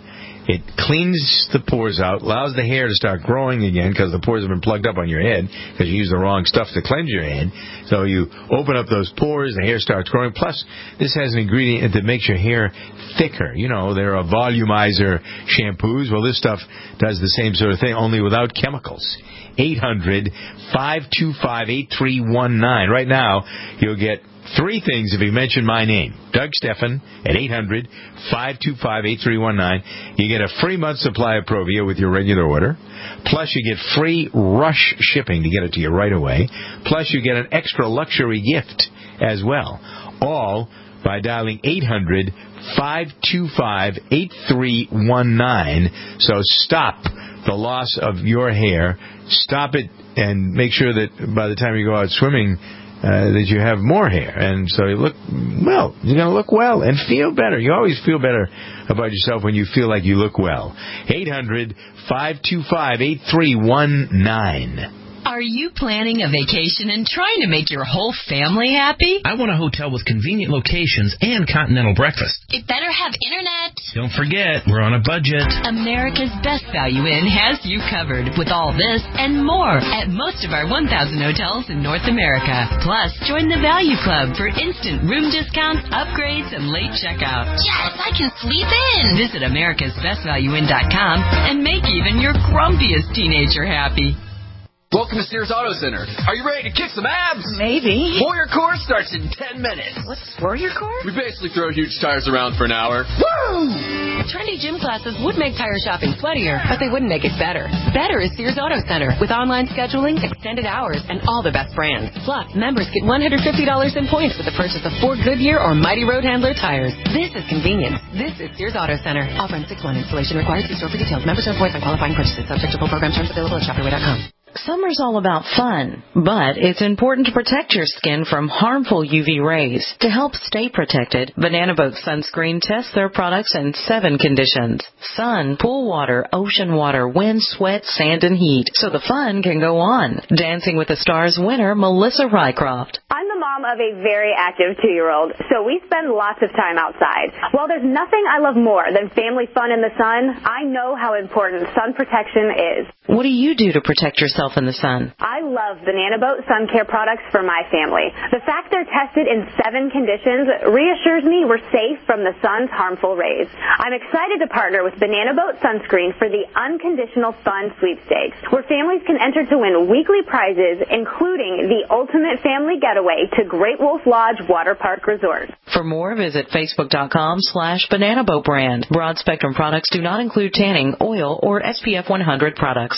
It cleans the pores out, allows the hair to start growing again because the pores have been plugged up on your head because you use the wrong stuff to cleanse your head. So you open up those pores, the hair starts growing. Plus, this has an ingredient that makes your hair thicker. You know, there are volumizer shampoos. Well, this stuff does the same sort of thing, only without chemicals. eight hundred, five two five, eight three one nine. Right now, you'll get three things if you mention my name, Doug Stephan, at eight hundred, five two five, eight three one nine. You get a free month supply of Provia with your regular order. Plus, you get free rush shipping to get it to you right away. Plus, you get an extra luxury gift as well. All by dialing eight hundred, five two five, eight three one nine. So stop the loss of your hair. Stop it and make sure that by the time you go out swimming, Uh, that you have more hair. And so you look, well, you're going to look well and feel better. You always feel better about yourself when you feel like you look well. eight hundred, five two five, eight three one nine. Are you planning a vacation and trying to make your whole family happy? I want a hotel with convenient locations and continental breakfast. It better have internet. Don't forget, we're on a budget. America's Best Value Inn has you covered with all this and more at most of our one thousand hotels in North America. Plus, join the Value Club for instant room discounts, upgrades, and late checkout. Yes, I can sleep in. Visit americas best value inn dot com and make even your grumpiest teenager happy. Welcome to Sears Auto Center. Are you ready to kick some abs? Maybe. Warrior Core starts in ten minutes. What's Warrior Core? We basically throw huge tires around for an hour. Woo! Trendy gym classes would make tire shopping sweatier, but they wouldn't make it better. Better is Sears Auto Center with online scheduling, extended hours, and all the best brands. Plus, members get one hundred fifty dollars in points with the purchase of four Goodyear or Mighty Road Handler tires. This is convenience. This is Sears Auto Center. Offer in six one installation required. See store for details. Members earn points on qualifying purchases. Subject to full program terms available at shop your way dot com. Summer's all about fun, but it's important to protect your skin from harmful U V rays. To help stay protected, Banana Boat Sunscreen tests their products in seven conditions: sun, pool water, ocean water, wind, sweat, sand, and heat, so the fun can go on. Dancing with the Stars winner, Melissa Rycroft. I'm the mom of a very active two-year-old, so we spend lots of time outside. While there's nothing I love more than family fun in the sun, I know how important sun protection is. What do you do to protect yourself in the sun? I love Banana Boat sun care products for my family. The fact they're tested in seven conditions reassures me we're safe from the sun's harmful rays. I'm excited to partner with Banana Boat Sunscreen for the Unconditional Fun Sweepstakes, where families can enter to win weekly prizes, including the ultimate family getaway to Great Wolf Lodge Water Park Resort. For more, visit facebook.com slash banana boat brand. Broad spectrum products do not include tanning, oil, or S P F one hundred products.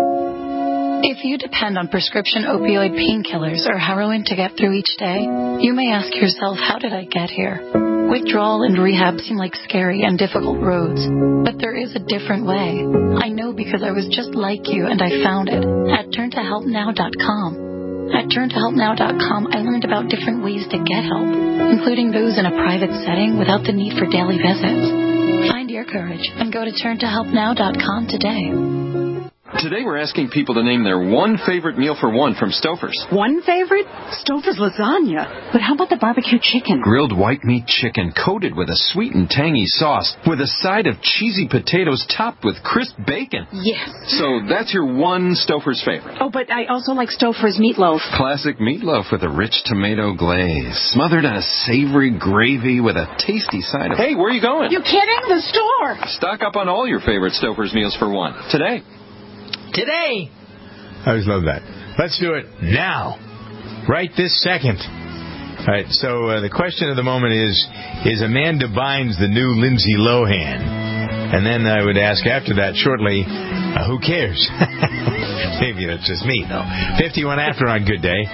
If you depend on prescription opioid painkillers or heroin to get through each day, you may ask yourself, how did I get here? Withdrawal and rehab seem like scary and difficult roads, but there is a different way. I know because I was just like you and I found it at turn to help now dot com. At turn to help now dot com, I learned about different ways to get help, including those in a private setting without the need for daily visits. Find your courage and go to turn to help now dot com today. Today we're asking people to name their one favorite meal for one from Stouffer's. One favorite? Stouffer's lasagna. But how about the barbecue chicken? Grilled white meat chicken coated with a sweet and tangy sauce with a side of cheesy potatoes topped with crisp bacon. Yes. So that's your one Stouffer's favorite. Oh, but I also like Stouffer's meatloaf. Classic meatloaf with a rich tomato glaze, smothered in a savory gravy with a tasty side of... Hey, where are you going? You kidding? The store. Stock up on all your favorite Stouffer's meals for one. Today. Today. I always love that. Let's do it now. Right this second. All right, so uh, the question of the moment is, is Amanda Bynes the new Lindsay Lohan? And then I would ask after that shortly, uh, who cares? Maybe that's just me, though. fifty-one after on Good Day.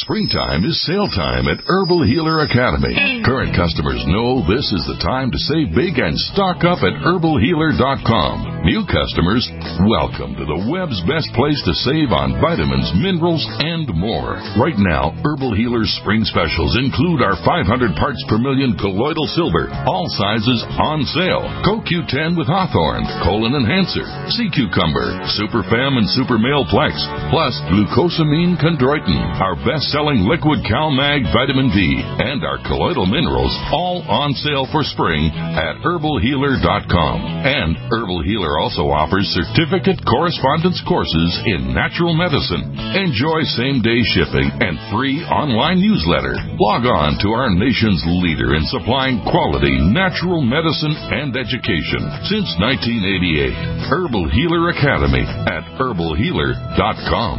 Springtime is sale time at Herbal Healer Academy. Current customers know this is the time to save big and stock up at herbal healer dot com. New customers, welcome to the web's best place to save on vitamins, minerals, and more. Right now, Herbal Healer's spring specials include our five hundred parts per million colloidal silver, all sizes on sale. Co Q ten with Hawthorne, Colon Enhancer, Sea Cucumber, Super Fem and Super Male Plex, plus glucosamine chondroitin, our best-selling liquid CalMag vitamin D, and our colloidal minerals, all on sale for spring at herbal healer dot com. And Herbal Healer also offers certificate correspondence courses in natural medicine. Enjoy same-day shipping and free online newsletter. Log on to our nation's leader in supplying quality natural medicine and education since nineteen eighty-eight. Herbal Healer Academy at herbal healer dot com.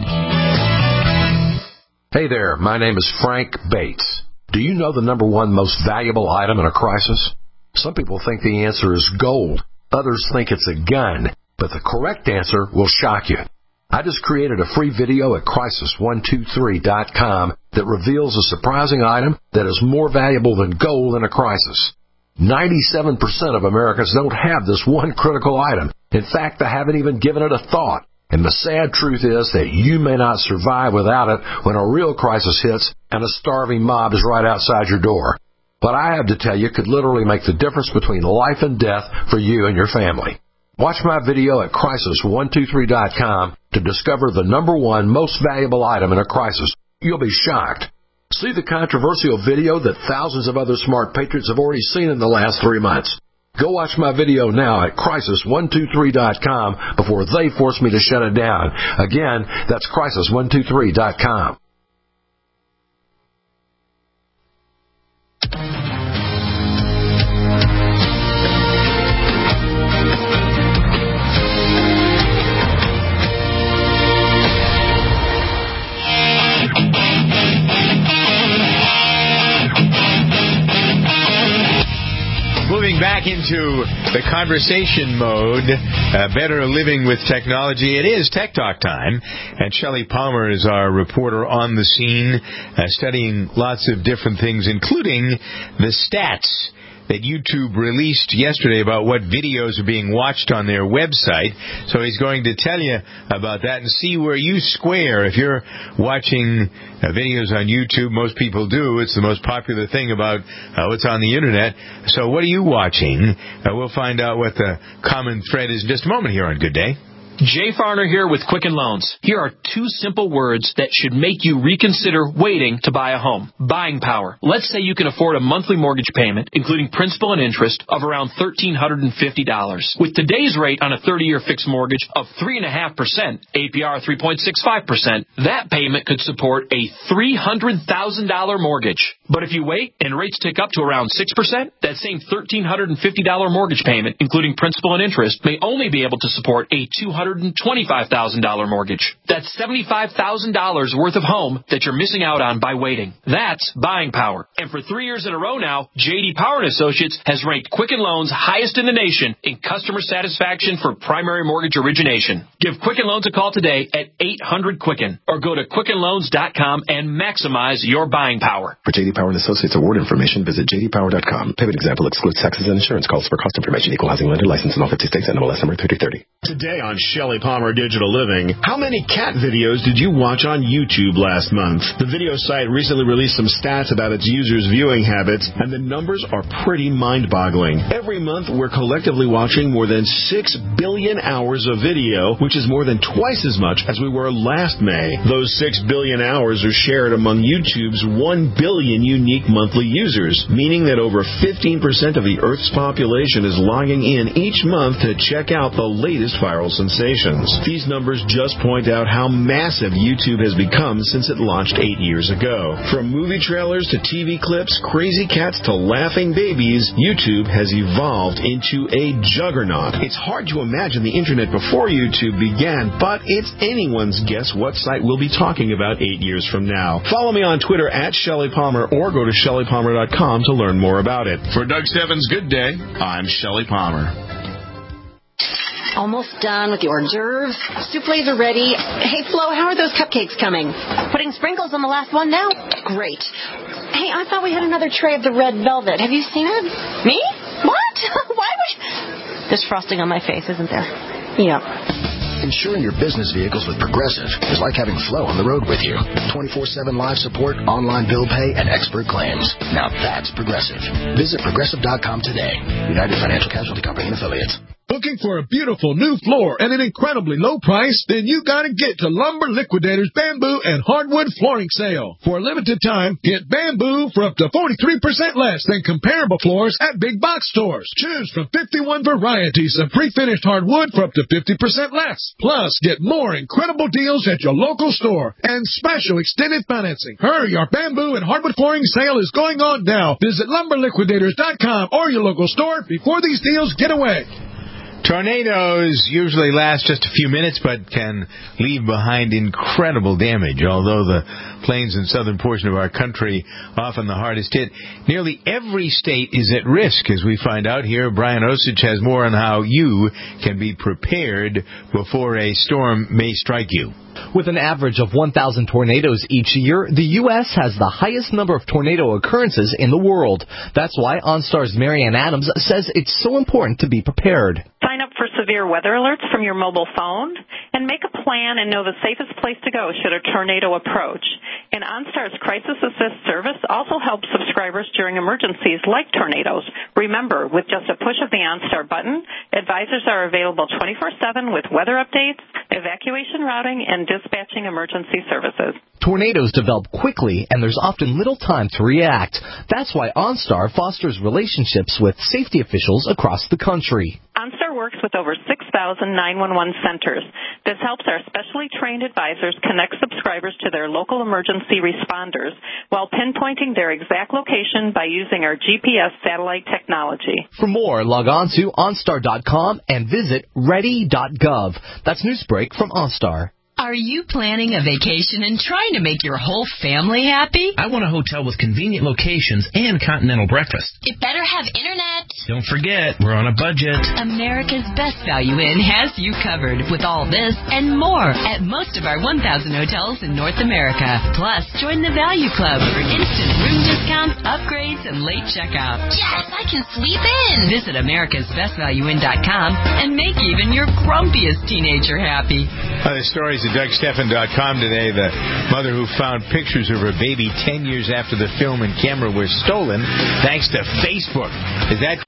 Hey there, my name is Frank Bates. Do you know the number one most valuable item in a crisis? Some people think the answer is gold. Others think it's a gun. But the correct answer will shock you. I just created a free video at crisis one two three dot com that reveals a surprising item that is more valuable than gold in a crisis. ninety-seven percent of Americans don't have this one critical item. In fact, they haven't even given it a thought. And the sad truth is that you may not survive without it when a real crisis hits and a starving mob is right outside your door. What I have to tell you could literally make the difference between life and death for you and your family. Watch my video at crisis one two three dot com to discover the number one most valuable item in a crisis. You'll be shocked. See the controversial video that thousands of other smart patriots have already seen in the last three months. Go watch my video now at crisis one two three dot com before they force me to shut it down. Again, that's crisis one two three dot com. Moving back into the conversation mode, uh, better living with technology. It is Tech Talk time, and Shelley Palmer is our reporter on the scene, uh, studying lots of different things, including the stats that YouTube released yesterday about what videos are being watched on their website. So he's going to tell you about that and see where you square. If you're watching uh, videos on YouTube, most people do. It's the most popular thing about uh, what's on the Internet. So what are you watching? Uh, we'll find out what the common thread is in just a moment here on Good Day. Jay Farner here with Quicken Loans. Here are two simple words that should make you reconsider waiting to buy a home. Buying power. Let's say you can afford a monthly mortgage payment, including principal and interest, of around one thousand three hundred fifty dollars. With today's rate on a thirty-year fixed mortgage of three point five percent, A P R three point six five percent, that payment could support a three hundred thousand dollars mortgage. But if you wait and rates tick up to around six percent, that same one thousand three hundred fifty dollars mortgage payment, including principal and interest, may only be able to support a two hundred twenty-five thousand dollars mortgage. That's seventy-five thousand dollars worth of home that you're missing out on by waiting. That's buying power. And for three years in a row now, J D Power and Associates has ranked Quicken Loans highest in the nation in customer satisfaction for primary mortgage origination. Give Quicken Loans a call today at eight hundred Quicken or go to quicken loans dot com and maximize your buying power. For J D Power and Associates award information, visit j d power dot com. Payment example excludes taxes and insurance calls. For cost information, equal housing lender license in all fifty states, N M L S number thirty thirty. Today on Shelley Palmer Digital Living, how many cat videos did you watch on YouTube last month? The video site recently released some stats about its users' viewing habits, and the numbers are pretty mind-boggling. Every month, we're collectively watching more than six billion hours of video, which is more than twice as much as we were last May. Those six billion hours are shared among YouTube's one billion unique monthly users, meaning that over fifteen percent of the Earth's population is logging in each month to check out the latest viral sensations. These numbers just point out how massive YouTube has become since it launched eight years ago. From movie trailers to T V clips, crazy cats to laughing babies, YouTube has evolved into a juggernaut. It's hard to imagine the internet before YouTube began, but it's anyone's guess what site we'll be talking about eight years from now. Follow me on Twitter at Shelley Palmer or go to shelley palmer dot com to learn more about it. For Doug Stebbins' Good Day, I'm Shelley Palmer. Almost done with the hors d'oeuvres. Souffles are ready. Hey, Flo, how are those cupcakes coming? Putting sprinkles on the last one now? Great. Hey, I thought we had another tray of the red velvet. Have you seen it? Me? What? Why would... There's frosting on my face, isn't there? Yep. Insuring your business vehicles with Progressive is like having Flo on the road with you. twenty-four seven live support, online bill pay, and expert claims. Now that's Progressive. Visit Progressive dot com today. United Financial Casualty Company and Affiliates. Looking for a beautiful new floor at an incredibly low price? Then you gotta get to Lumber Liquidators Bamboo and Hardwood Flooring Sale. For a limited time, get bamboo for up to forty-three percent less than comparable floors at big box stores. Choose from fifty-one varieties of pre-finished hardwood for up to fifty percent less. Plus, get more incredible deals at your local store and special extended financing. Hurry, our Bamboo and Hardwood Flooring Sale is going on now. Visit Lumber Liquidators dot com or your local store before these deals get away. Tornadoes usually last just a few minutes, but can leave behind incredible damage. Although the plains and southern portion of our country often the hardest hit, nearly every state is at risk. As we find out here, Brian Osich has more on how you can be prepared before a storm may strike you. With an average of one thousand tornadoes each year, the U S has the highest number of tornado occurrences in the world. That's why OnStar's Marianne Adams says it's so important to be prepared. Sign up for severe weather alerts from your mobile phone and make a plan and know the safest place to go should a tornado approach. And OnStar's Crisis Assist service also helps subscribers during emergencies like tornadoes. Remember, with just a push of the OnStar button, advisors are available twenty-four seven with weather updates, evacuation routing, and dispatching emergency services. Tornadoes develop quickly, and there's often little time to react. That's why OnStar fosters relationships with safety officials across the country. OnStar works with over six thousand nine one one centers. This helps our specially trained advisors connect subscribers to their local emergency responders while pinpointing their exact location by using our G P S satellite technology. For more, log on to OnStar dot com and visit ready dot gov. That's Newsbreak from OnStar. Are you planning a vacation and trying to make your whole family happy? I want a hotel with convenient locations and continental breakfast. It better have internet. Don't forget, we're on a budget. America's Best Value Inn has you covered with all this and more at most of our one thousand hotels in North America. Plus, join the Value Club for instant room discounts, upgrades, and late checkout. Yes, I can sleep in. Visit Americas Best Value Inn dot com and make even your grumpiest teenager happy. Uh, the stories at Doug Stephan dot com today. The mother who found pictures of her baby ten years after the film and camera were stolen thanks to Facebook. Is that...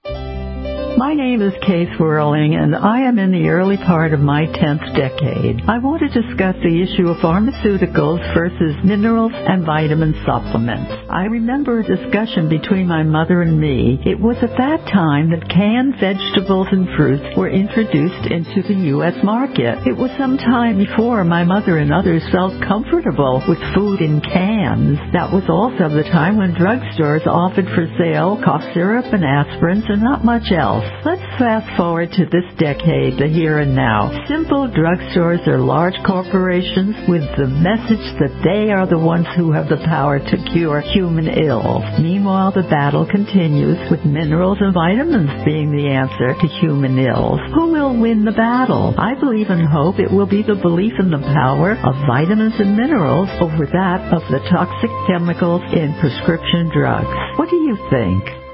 My name is Kay Swirling, and I am in the early part of my tenth decade. I want to discuss the issue of pharmaceuticals versus minerals and vitamin supplements. I remember a discussion between my mother and me. It was at that time that canned vegetables and fruits were introduced into the U S market. It was some time before my mother and others felt comfortable with food in cans. That was also the time when drugstores offered for sale cough syrup and aspirins and not much else. Let's fast forward to this decade, the here and now. Simple drugstores are large corporations with the message that they are the ones who have the power to cure human ills. Meanwhile, the battle continues with minerals and vitamins being the answer to human ills. Who will win the battle? I believe and hope it will be the belief in the power of vitamins and minerals over that of the toxic chemicals in prescription drugs. What do you think?